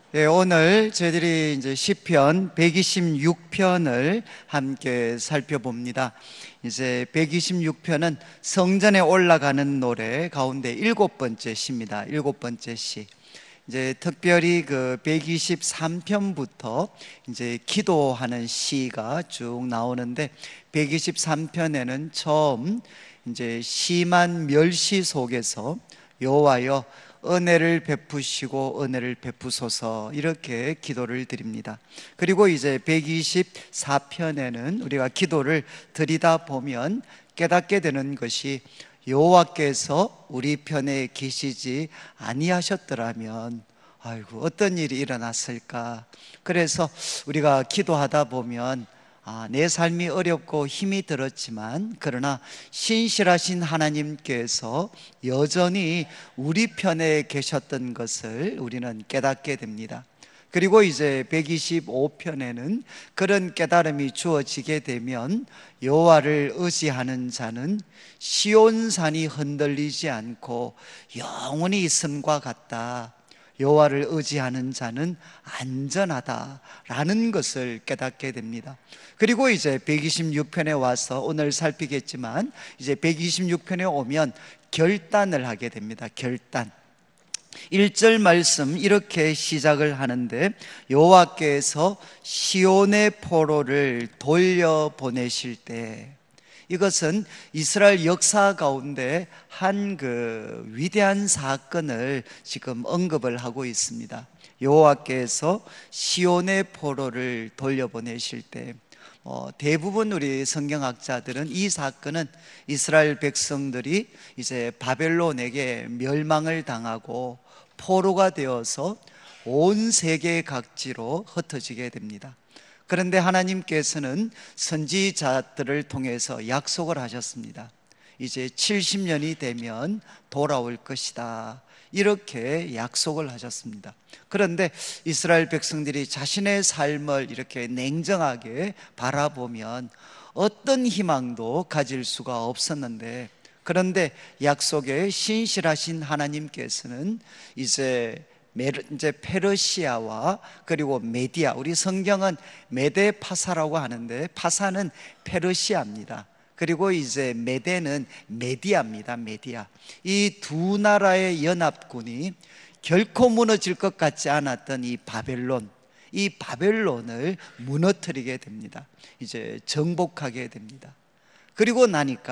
네, 오늘 저희들이 이제 시편 126편을 함께 살펴봅니다. 이제 126편은 성전에 올라가는 노래 가운데 일곱 번째 시입니다. 일곱 번째 시. 이제 특별히 그 123편부터 이제 기도하는 시가 쭉 나오는데 123편에는 처음 이제 심한 멸시 속에서 여호와여 은혜를 베푸시고 은혜를 베푸소서 이렇게 기도를 드립니다. 그리고 이제 124편에는 우리가 기도를 드리다 보면 깨닫게 되는 것이 여호와께서 우리 편에 계시지 아니하셨더라면 아이고 어떤 일이 일어났을까. 그래서 우리가 기도하다 보면 내 삶이 어렵고 힘이 들었지만 그러나 신실하신 하나님께서 여전히 우리 편에 계셨던 것을 우리는 깨닫게 됩니다. 그리고 이제 125편에는 그런 깨달음이 주어지게 되면 여호와를 의지하는 자는 시온산이 흔들리지 않고 영원히 있음과 같다. 여호와를 의지하는 자는 안전하다라는 것을 깨닫게 됩니다. 그리고 이제 126편에 와서 오늘 살피겠지만 이제 126편에 오면 결단을 하게 됩니다. 결단. 1절 말씀 이렇게 시작을 하는데 여호와께서 시온의 포로를 돌려보내실 때, 이것은 이스라엘 역사 가운데 한 그 위대한 사건을 지금 언급을 하고 있습니다. 여호와께서 시온의 포로를 돌려보내실 때, 대부분 우리 성경학자들은 이 사건은 이스라엘 백성들이 이제 바벨론에게 멸망을 당하고 포로가 되어서 온 세계 각지로 흩어지게 됩니다. 그런데 하나님께서는 선지자들을 통해서 약속을 하셨습니다. 이제 70년이 되면 돌아올 것이다, 이렇게 약속을 하셨습니다. 그런데 이스라엘 백성들이 자신의 삶을 이렇게 냉정하게 바라보면 어떤 희망도 가질 수가 없었는데, 그런데 약속에 신실하신 하나님께서는 이제 페르시아와 그리고 메디아, 우리 성경은 메데파사라고 하는데 파사는 페르시아입니다. 그리고 이제 메데는 메디아입니다. 메디아. 이 두 나라의 연합군이 결코 무너질 것 같지 않았던 이 바벨론을 무너뜨리게 됩니다. 이제 정복하게 됩니다. 그리고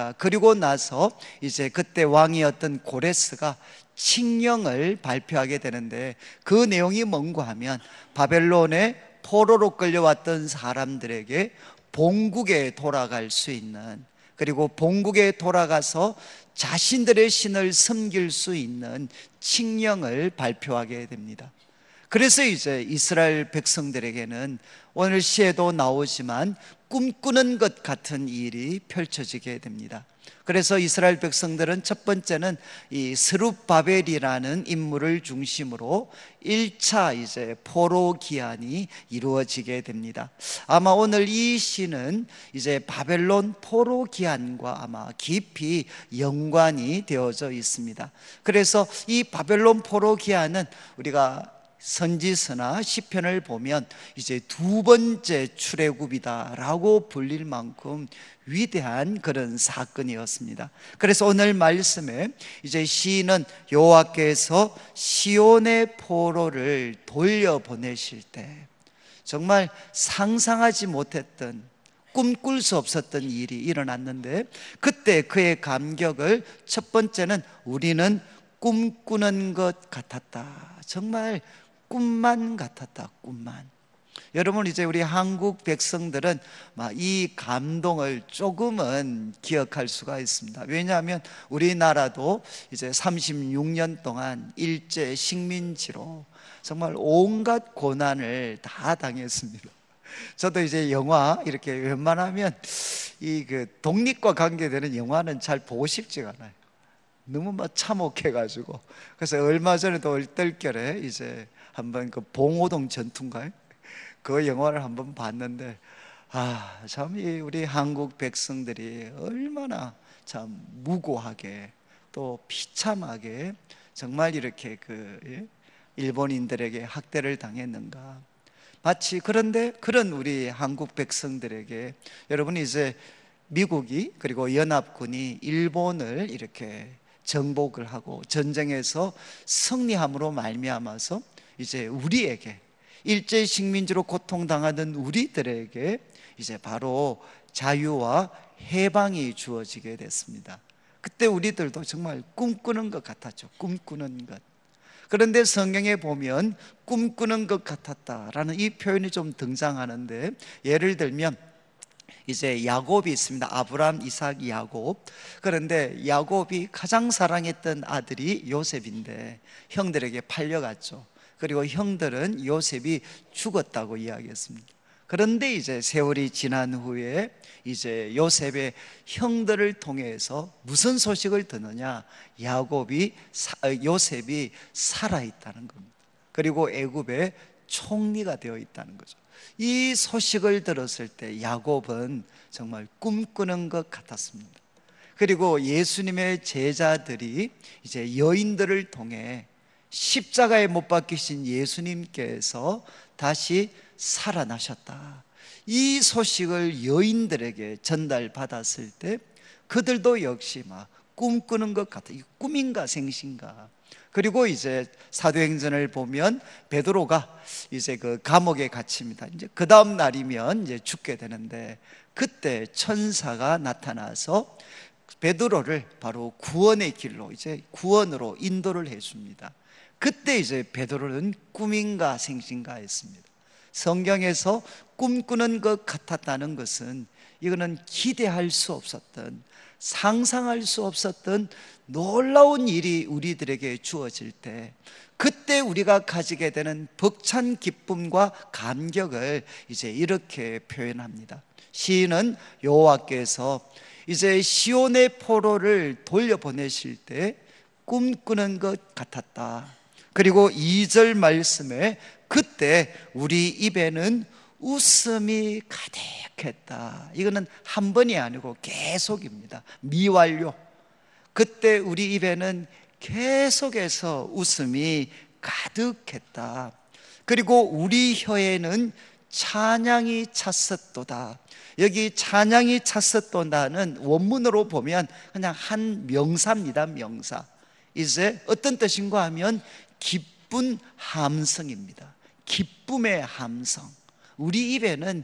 나서 이제 그때 왕이었던 고레스가 칙령을 발표하게 되는데, 그 내용이 뭔가 하면 바벨론에 포로로 끌려왔던 사람들에게 본국에 돌아갈 수 있는, 그리고 본국에 돌아가서 자신들의 신을 섬길 수 있는 칙령을 발표하게 됩니다. 그래서 이제 이스라엘 백성들에게는 오늘 시에도 나오지만 꿈꾸는 것 같은 일이 펼쳐지게 됩니다. 그래서 이스라엘 백성들은 첫 번째는 이 스룹바벨이라는 인물을 중심으로 1차 이제 포로 기한이 이루어지게 됩니다. 아마 오늘 이 시는 이제 바벨론 포로 기한과 아마 깊이 연관이 되어져 있습니다. 그래서 이 바벨론 포로 기한은 우리가 선지서나 시편을 보면 이제 두 번째 출애굽이다라고 불릴 만큼 위대한 그런 사건이었습니다. 그래서 오늘 말씀에 이제 시인은 여호와께서 시온의 포로를 돌려보내실 때 정말 상상하지 못했던, 꿈꿀 수 없었던 일이 일어났는데, 그때 그의 감격을 첫 번째는 우리는 꿈꾸는 것 같았다. 정말 꿈만 같았다. 꿈만. 여러분, 이제 우리 한국 백성들은 이 감동을 조금은 기억할 수가 있습니다. 왜냐하면 우리나라도 이제 36년 동안 일제 식민지로 정말 온갖 고난을 다 당했습니다. 저도 이제 영화 이렇게 웬만하면 이 그 독립과 관계되는 영화는 잘 보고 싶지가 않아요. 너무 참혹해가지고. 그래서 얼마 전에도 얼떨결에 이제 한번 그 봉오동 전투인가요? 그 영화를 한번 봤는데, 참 이 우리 한국 백성들이 얼마나 참 무고하게 또 비참하게 정말 이렇게 일본인들에게 학대를 당했는가? 마치 그런데 그런 우리 한국 백성들에게 여러분 이제 미국이 그리고 연합군이 일본을 이렇게 정복을 하고 전쟁에서 승리함으로 말미암아서 이제 우리에게 일제 식민지로 고통당하던 우리들에게 이제 바로 자유와 해방이 주어지게 됐습니다. 그때 우리들도 정말 꿈꾸는 것 같았죠. 꿈꾸는 것. 그런데 성경에 보면 꿈꾸는 것 같았다라는 이 표현이 좀 등장하는데, 예를 들면 이제 야곱이 있습니다. 아브라함, 이삭, 야곱. 그런데 야곱이 가장 사랑했던 아들이 요셉인데 형들에게 팔려갔죠. 그리고 형들은 요셉이 죽었다고 이야기했습니다. 그런데 이제 세월이 지난 후에 이제 요셉의 형들을 통해서 무슨 소식을 듣느냐? 요셉이 살아있다는 겁니다. 그리고 애굽의 총리가 되어 있다는 거죠. 이 소식을 들었을 때 야곱은 정말 꿈꾸는 것 같았습니다. 그리고 예수님의 제자들이 이제 여인들을 통해 십자가에 못 박히신 예수님께서 다시 살아나셨다, 이 소식을 여인들에게 전달받았을 때 그들도 역시 막 꿈꾸는 것 같아. 이 꿈인가 생신가. 그리고 이제 사도행전을 보면 베드로가 이제 그 감옥에 갇힙니다. 이제 그 다음 날이면 이제 죽게 되는데 그때 천사가 나타나서 베드로를 바로 구원의 길로, 이제 구원으로 인도를 해줍니다. 그때 이제 베드로는 꿈인가 생신가 했습니다. 성경에서 꿈꾸는 것 같았다는 것은 이거는 기대할 수 없었던, 상상할 수 없었던 놀라운 일이 우리들에게 주어질 때 그때 우리가 가지게 되는 벅찬 기쁨과 감격을 이제 이렇게 표현합니다. 시인은 여호와께서 이제 시온의 포로를 돌려보내실 때 꿈꾸는 것 같았다. 그리고 2절 말씀에 그때 우리 입에는 웃음이 가득했다. 이거는 한 번이 아니고 계속입니다. 미완료. 그때 우리 입에는 계속해서 웃음이 가득했다. 그리고 우리 혀에는 찬양이 찼었도다. 여기 찬양이 찼었도다는 원문으로 보면 그냥 한 명사입니다. 명사. 이제 어떤 뜻인가 하면 기쁜 함성입니다. 기쁨의 함성. 우리 입에는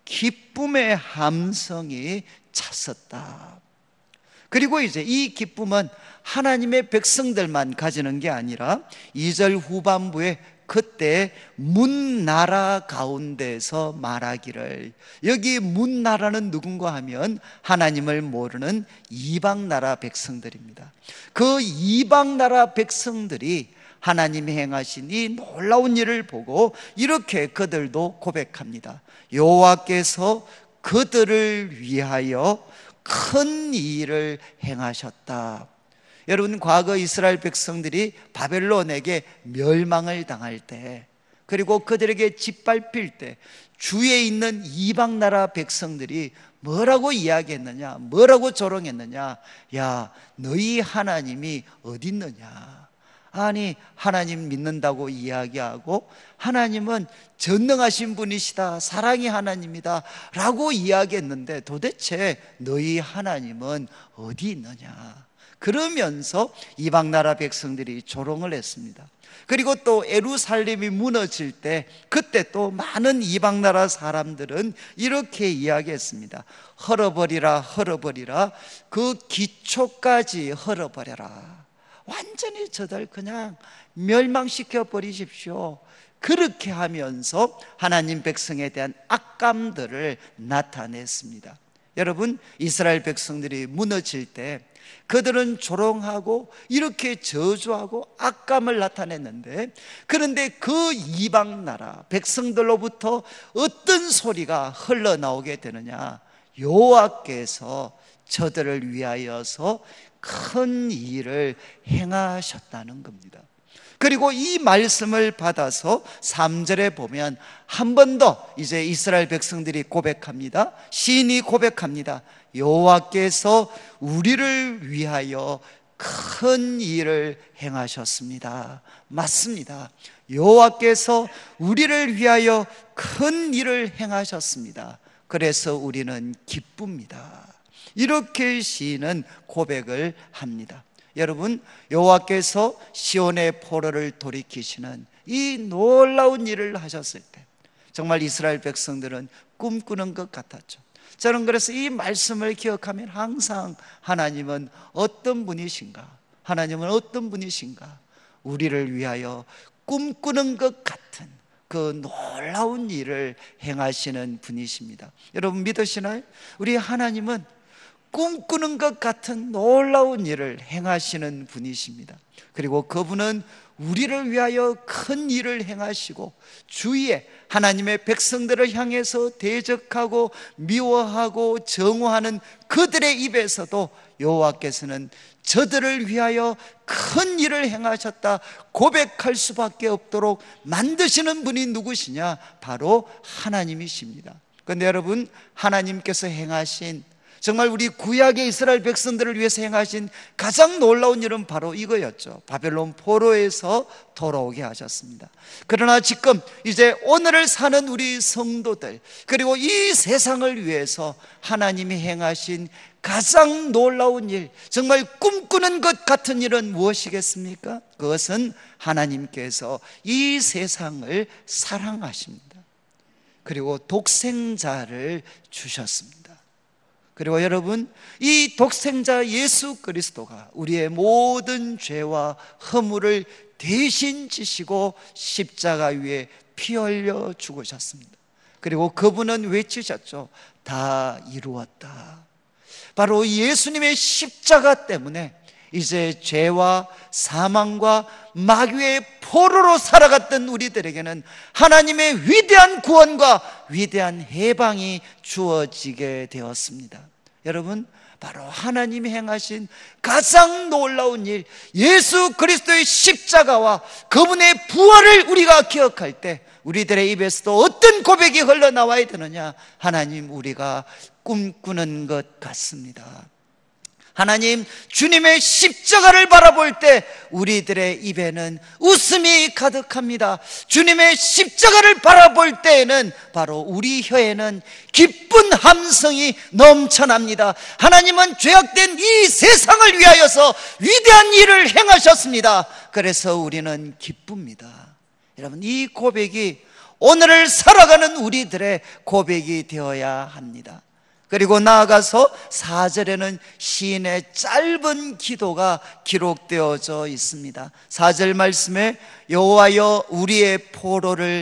기쁨의 함성이 찼었다. 그리고 이제 이 기쁨은 하나님의 백성들만 가지는 게 아니라 2절 후반부에 그때 문나라 가운데서 말하기를, 여기 문나라는 누군가 하면 하나님을 모르는 이방나라 백성들입니다. 그 이방나라 백성들이 하나님이 행하신 이 놀라운 일을 보고 이렇게 그들도 고백합니다. 여호와께서 그들을 위하여 큰 일을 행하셨다. 여러분, 과거 이스라엘 백성들이 바벨론에게 멸망을 당할 때, 그리고 그들에게 짓밟힐 때 주위에 있는 이방나라 백성들이 뭐라고 이야기했느냐, 뭐라고 조롱했느냐? 야, 너희 하나님이 어디 있느냐? 아니, 하나님 믿는다고 이야기하고 하나님은 전능하신 분이시다, 사랑의 하나님이다 라고 이야기했는데 도대체 너희 하나님은 어디 있느냐? 그러면서 이방나라 백성들이 조롱을 했습니다. 그리고 또 예루살렘이 무너질 때 그때 또 많은 이방나라 사람들은 이렇게 이야기했습니다. 헐어버리라, 헐어버리라, 그 기초까지 헐어버려라. 완전히 저들 그냥 멸망시켜 버리십시오. 그렇게 하면서 하나님 백성에 대한 악감들을 나타냈습니다. 여러분, 이스라엘 백성들이 무너질 때 그들은 조롱하고 이렇게 저주하고 악감을 나타냈는데, 그런데 그 이방 나라 백성들로부터 어떤 소리가 흘러나오게 되느냐? 여호와께서 저들을 위하여서 큰 일을 행하셨다는 겁니다. 그리고 이 말씀을 받아서 3절에 보면 한 번 더 이제 이스라엘 백성들이 고백합니다. 시인이 고백합니다. 여호와께서 우리를 위하여 큰 일을 행하셨습니다. 맞습니다. 여호와께서 우리를 위하여 큰 일을 행하셨습니다. 그래서 우리는 기쁩니다. 이렇게 시인은 고백을 합니다. 여러분, 여호와께서 시온의 포로를 돌이키시는 이 놀라운 일을 하셨을 때 정말 이스라엘 백성들은 꿈꾸는 것 같았죠. 저는 그래서 이 말씀을 기억하면 항상 하나님은 어떤 분이신가? 하나님은 어떤 분이신가? 우리를 위하여 꿈꾸는 것 같은 그 놀라운 일을 행하시는 분이십니다. 여러분 믿으시나요? 우리 하나님은 꿈꾸는 것 같은 놀라운 일을 행하시는 분이십니다. 그리고 그분은 우리를 위하여 큰 일을 행하시고 주위에 하나님의 백성들을 향해서 대적하고 미워하고 정오하는 그들의 입에서도 여호와께서는 저들을 위하여 큰 일을 행하셨다 고백할 수밖에 없도록 만드시는 분이 누구시냐? 바로 하나님이십니다. 그런데 여러분, 하나님께서 행하신 정말 우리 구약의 이스라엘 백성들을 위해서 행하신 가장 놀라운 일은 바로 이거였죠. 바벨론 포로에서 돌아오게 하셨습니다. 그러나 지금 이제 오늘을 사는 우리 성도들, 그리고 이 세상을 위해서 하나님이 행하신 가장 놀라운 일, 정말 꿈꾸는 것 같은 일은 무엇이겠습니까? 그것은 하나님께서 이 세상을 사랑하십니다. 그리고 독생자를 주셨습니다. 그리고 여러분, 이 독생자 예수 그리스도가 우리의 모든 죄와 허물을 대신 지시고 십자가 위에 피 흘려 죽으셨습니다. 그리고 그분은 외치셨죠. 다 이루었다. 바로 예수님의 십자가 때문에 이제 죄와 사망과 마귀의 포로로 살아갔던 우리들에게는 하나님의 위대한 구원과 위대한 해방이 주어지게 되었습니다. 여러분, 바로 하나님이 행하신 가장 놀라운 일, 예수 그리스도의 십자가와 그분의 부활을 우리가 기억할 때 우리들의 입에서도 어떤 고백이 흘러나와야 되느냐? 하나님, 우리가 꿈꾸는 것 같습니다. 하나님, 주님의 십자가를 바라볼 때 우리들의 입에는 웃음이 가득합니다. 주님의 십자가를 바라볼 때에는 바로 우리 혀에는 기쁜 함성이 넘쳐납니다. 하나님은 죄악된 이 세상을 위하여서 위대한 일을 행하셨습니다. 그래서 우리는 기쁩니다. 여러분, 이 고백이 오늘을 살아가는 우리들의 고백이 되어야 합니다. 그리고 나아가서 4절에는 시인의 짧은 기도가 기록되어져 있습니다. 4절 말씀에 여호와여 우리의 포로를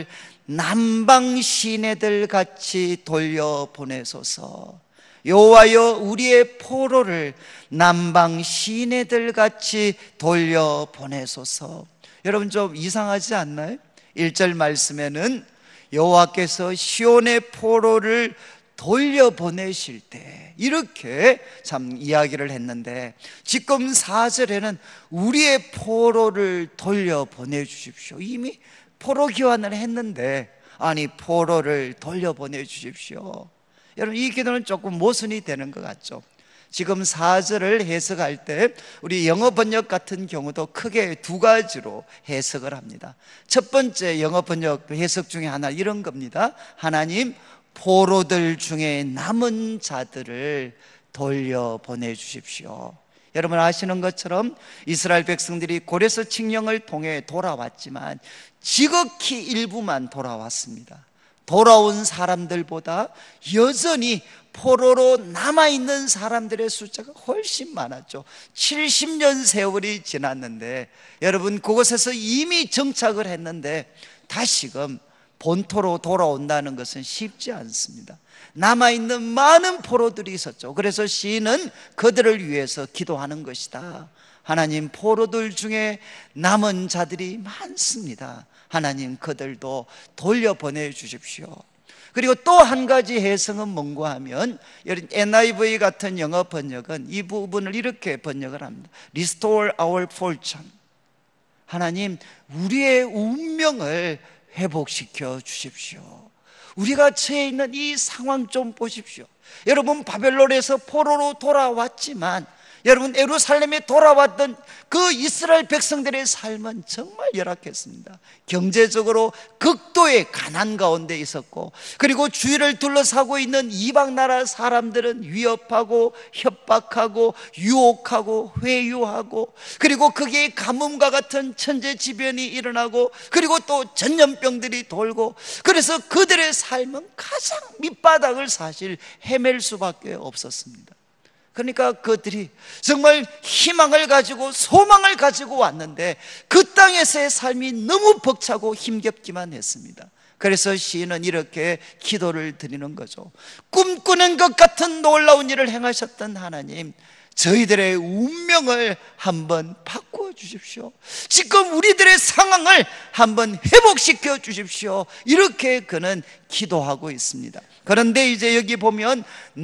남방 시내들 같이 돌려보내소서. 여호와여 우리의 포로를 남방 시내들 같이 돌려보내소서. 여러분, 좀 이상하지 않나요? 1절 말씀에는 여호와께서 시온의 포로를 돌려보내실 때 이렇게 참 이야기를 했는데, 지금 4절에는 우리의 포로를 돌려보내 주십시오. 이미 포로 교환을 했는데 아니 포로를 돌려보내 주십시오. 여러분, 이 기도는 조금 모순이 되는 것 같죠. 지금 4절을 해석할 때 우리 영어 번역 같은 경우도 크게 두 가지로 해석을 합니다. 첫 번째 영어 번역 해석 중에 하나 이런 겁니다. 하나님, 포로들 중에 남은 자들을 돌려보내 주십시오. 여러분 아시는 것처럼 이스라엘 백성들이 고레스 칙령을 통해 돌아왔지만 지극히 일부만 돌아왔습니다. 돌아온 사람들보다 여전히 포로로 남아있는 사람들의 숫자가 훨씬 많았죠. 70년 세월이 지났는데, 여러분 그곳에서 이미 정착을 했는데 다시금 본토로 돌아온다는 것은 쉽지 않습니다. 남아있는 많은 포로들이 있었죠. 그래서 시인은 그들을 위해서 기도하는 것이다. 하나님, 포로들 중에 남은 자들이 많습니다. 하나님, 그들도 돌려보내 주십시오. 그리고 또 한 가지 해석은 뭔가 하면 NIV 같은 영어 번역은 이 부분을 이렇게 번역을 합니다. Restore our fortune. 하나님, 우리의 운명을 회복시켜 주십시오. 우리가 처해 있는 이 상황 좀 보십시오. 여러분, 바벨론에서 포로로 돌아왔지만 여러분, 예루살렘에 돌아왔던 그 이스라엘 백성들의 삶은 정말 열악했습니다. 경제적으로 극도의 가난 가운데 있었고, 그리고 주위를 둘러싸고 있는 이방 나라 사람들은 위협하고 협박하고 유혹하고 회유하고, 그리고 그게 가뭄과 같은 천재지변이 일어나고, 그리고 또 전염병들이 돌고, 그래서 그들의 삶은 가장 밑바닥을 사실 헤맬 수밖에 없었습니다. 그러니까 그들이 정말 희망을 가지고 소망을 가지고 왔는데 그 땅에서의 삶이 너무 벅차고 힘겹기만 했습니다. 그래서 시인은 이렇게 기도를 드리는 거죠. 꿈꾸는 것 같은 놀라운 일을 행하셨던 하나님, 저희들의 운명을 한번 바꾸어 주십시오. 지금 우리들의 상황을 한번 회복시켜 주십시오. 이렇게 그는 기도하고 있습니다. 그런데 이제 여기 보면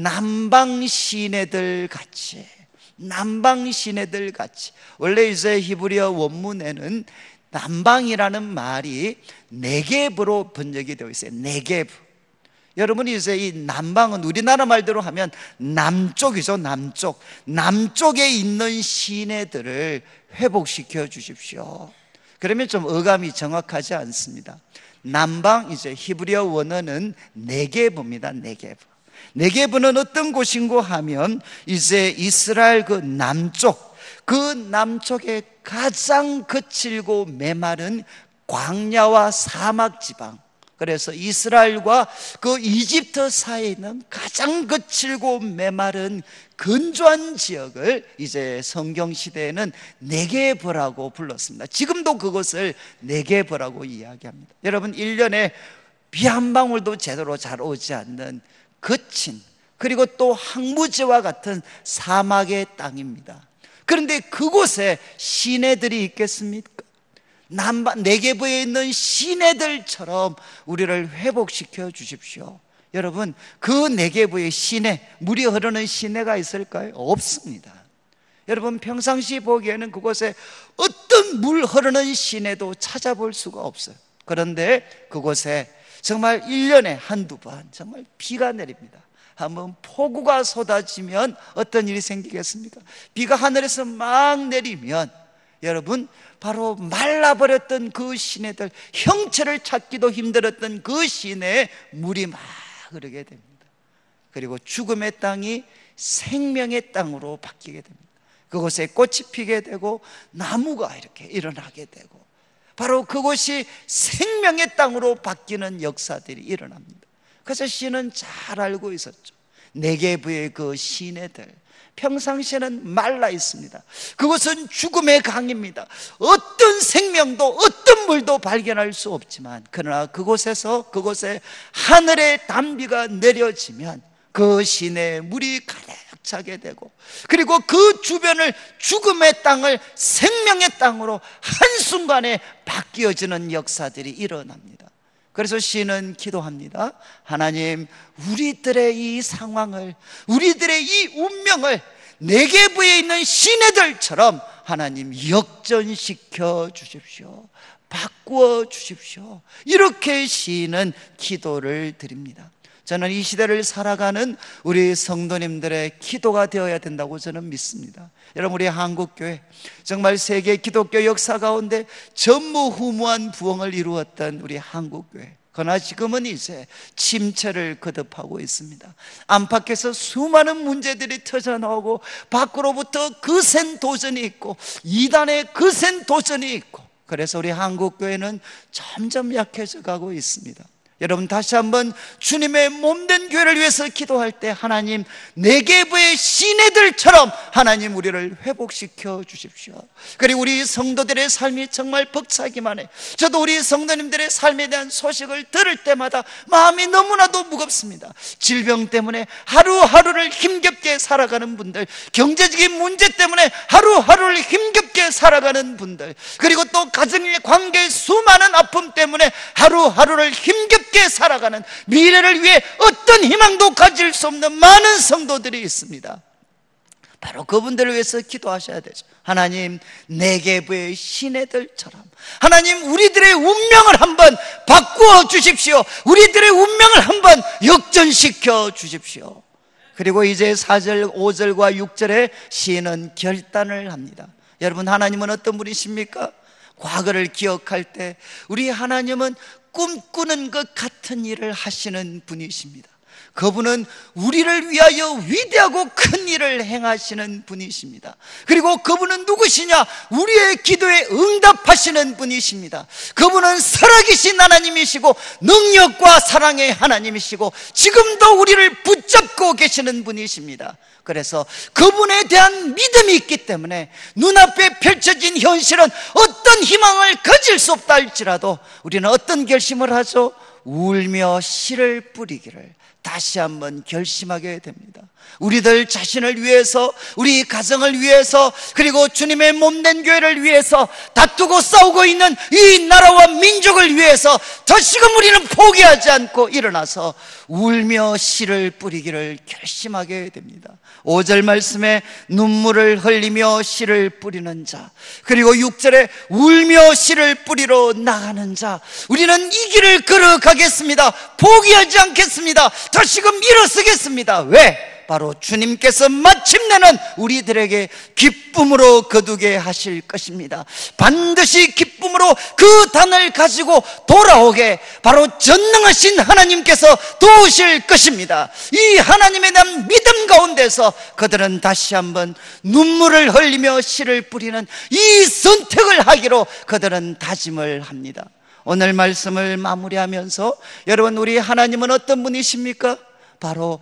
남방 시내들 같이, 남방 시내들 같이, 원래 이제 히브리어 원문에는 남방이라는 말이 네겝으로 번역이 되어 있어요. 네겝. 여러분이 이제 이 남방은 우리나라 말대로 하면 남쪽이죠. 남쪽. 남쪽에 있는 시내들을 회복시켜 주십시오. 그러면 좀 어감이 정확하지 않습니다. 남방, 이제 히브리어 원어는 네겝입니다. 네겝. 네겝은 어떤 곳인고 하면 이제 이스라엘 그 남쪽, 그 남쪽에 가장 거칠고 메마른 광야와 사막 지방, 그래서 이스라엘과 그 이집트 사이에 있는 가장 거칠고 메마른 건조한 지역을 이제 성경시대에는 네겝이라고 불렀습니다. 지금도 그것을 네겝이라고 이야기합니다. 여러분, 1년에 비 한 방울도 제대로 잘 오지 않는 거친, 그리고 또 황무지와 같은 사막의 땅입니다. 그런데 그곳에 시내들이 있겠습니까? 네겝에 있는 시내들처럼 우리를 회복시켜 주십시오. 여러분, 그 네겝의 시내, 물이 흐르는 시내가 있을까요? 없습니다. 여러분, 평상시 보기에는 그곳에 어떤 물 흐르는 시내도 찾아볼 수가 없어요. 그런데 그곳에 정말 1년에 한두 번 정말 비가 내립니다. 한번 폭우가 쏟아지면 어떤 일이 생기겠습니까? 비가 하늘에서 막 내리면 여러분, 바로 말라버렸던 그 시내들, 형체를 찾기도 힘들었던 그 시내에 물이 막 흐르게 됩니다. 그리고 죽음의 땅이 생명의 땅으로 바뀌게 됩니다. 그곳에 꽃이 피게 되고 나무가 이렇게 일어나게 되고, 바로 그곳이 생명의 땅으로 바뀌는 역사들이 일어납니다. 그래서 시인은 잘 알고 있었죠. 네겝의 그 시내들, 평상시에는 말라 있습니다. 그것은 죽음의 강입니다. 어떤 생명도 어떤 물도 발견할 수 없지만, 그러나 그곳에 하늘의 단비가 내려지면 그 시내에 물이 가득 차게 되고, 그리고 그 주변을 죽음의 땅을 생명의 땅으로 한순간에 바뀌어지는 역사들이 일어납니다. 그래서 시인은 기도합니다. 하나님, 우리들의 이 상황을, 우리들의 이 운명을 네겝에 있는 시내들처럼 하나님 역전시켜 주십시오. 바꾸어 주십시오. 이렇게 시인은 기도를 드립니다. 저는 이 시대를 살아가는 우리 성도님들의 기도가 되어야 된다고 저는 믿습니다. 여러분, 우리 한국교회 정말 세계 기독교 역사 가운데 전무후무한 부흥을 이루었던 우리 한국교회, 그러나 지금은 이제 침체를 거듭하고 있습니다. 안팎에서 수많은 문제들이 터져나오고, 밖으로부터 거센 도전이 있고, 이단의 거센 도전이 있고, 그래서 우리 한국교회는 점점 약해져 가고 있습니다. 여러분, 다시 한번 주님의 몸된 교회를 위해서 기도할 때 하나님, 네겝의 시내들처럼 하나님 우리를 회복시켜 주십시오. 그리고 우리 성도들의 삶이 정말 벅차기만 해. 저도 우리 성도님들의 삶에 대한 소식을 들을 때마다 마음이 너무나도 무겁습니다. 질병 때문에 하루하루를 힘겹게 살아가는 분들, 경제적인 문제 때문에 하루하루를 힘겹게 살아가는 분들, 그리고 또 가정의 관계의 수많은 아픔 때문에 하루하루를 힘겹게 살아가는, 미래를 위해 어떤 희망도 가질 수 없는 많은 성도들이 있습니다. 바로 그분들을 위해서 기도하셔야 되죠. 하나님, 네겝의 시내들처럼 하나님 우리들의 운명을 한번 바꾸어 주십시오. 우리들의 운명을 한번 역전시켜 주십시오. 그리고 이제 4절, 5절과 6절에 시인은 결단을 합니다. 여러분, 하나님은 어떤 분이십니까? 과거를 기억할 때 우리 하나님은 꿈꾸는 것 같은 일을 하시는 분이십니다. 그분은 우리를 위하여 위대하고 큰 일을 행하시는 분이십니다. 그리고 그분은 누구시냐? 우리의 기도에 응답하시는 분이십니다. 그분은 살아계신 하나님이시고 능력과 사랑의 하나님이시고 지금도 우리를 붙잡고 계시는 분이십니다. 그래서 그분에 대한 믿음이 있기 때문에 눈앞에 펼쳐진 현실은 어떤 희망을 가질 수 없다 할지라도 우리는 어떤 결심을 하죠? 울며 씨를 뿌리기를 다시 한번 결심하게 됩니다. 우리들 자신을 위해서, 우리 가정을 위해서, 그리고 주님의 몸된 교회를 위해서 다투고 싸우고 있는 이 나라와 민족을 위해서 다시금 우리는 포기하지 않고 일어나서 울며 씨를 뿌리기를 결심하게 됩니다. 5절 말씀에 눈물을 흘리며 씨를 뿌리는 자, 그리고 6절에 울며 씨를 뿌리러 나가는 자, 우리는 이 길을 걸어가겠습니다. 포기하지 않겠습니다. 다시금 일어서겠습니다. 왜? 바로 주님께서 마침내는 우리들에게 기쁨으로 거두게 하실 것입니다. 반드시 기쁨으로 그 단을 가지고 돌아오게 바로 전능하신 하나님께서 도우실 것입니다. 이 하나님에 대한 믿음 가운데서 그들은 다시 한번 눈물을 흘리며 씨를 뿌리는 이 선택을 하기로 그들은 다짐을 합니다. 오늘 말씀을 마무리하면서 여러분, 우리 하나님은 어떤 분이십니까? 바로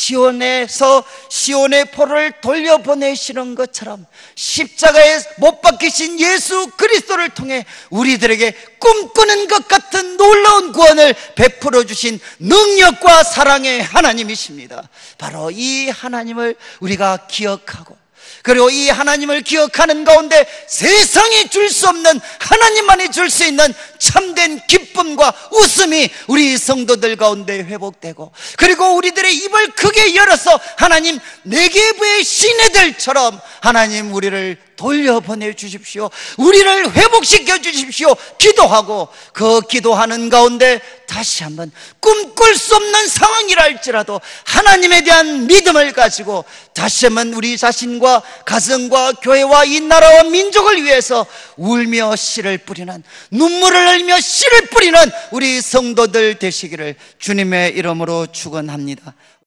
시온에서 시온의 포로를 돌려보내시는 것처럼 십자가에 못 박히신 예수 그리스도를 통해 우리들에게 꿈꾸는 것 같은 놀라운 구원을 베풀어 주신 능력과 사랑의 하나님이십니다. 바로 이 하나님을 우리가 기억하고, 그리고 이 하나님을 기억하는 가운데 세상이 줄 수 없는, 하나님만이 줄 수 있는 참된 기쁨과 웃음이 우리 성도들 가운데 회복되고, 그리고 우리들의 입을 크게 열어서 하나님, 네게부의 시내들처럼 하나님 우리를 돌려보내 주십시오, 우리를 회복시켜 주십시오 기도하고, 그 기도하는 가운데 다시 한번 꿈꿀 수 없는 상황이라 할지라도 하나님에 대한 믿음을 가지고 다시 한번 우리 자신과 가정과 교회와 이 나라와 민족을 위해서 울며 씨를 뿌리는, 눈물을 흘리며 씨를 뿌리는 우리 성도들 되시기를 주님의 이름으로 축원합니다.